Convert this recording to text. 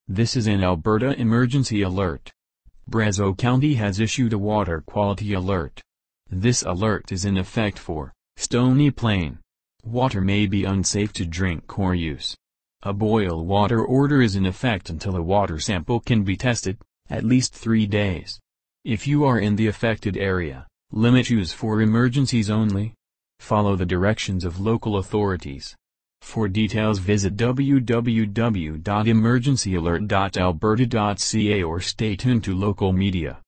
This is an Alberta emergency alert. Brazeau County has issued a water quality alert. This alert is in effect for Stony Plain. Water may be unsafe to drink or use. A boil water order is in effect until a water sample can be tested, at least 3 days. If you are in the affected area, limit use for emergencies only. Follow the directions of local authorities. For details visit www.emergencyalert.alberta.ca or stay tuned to local media.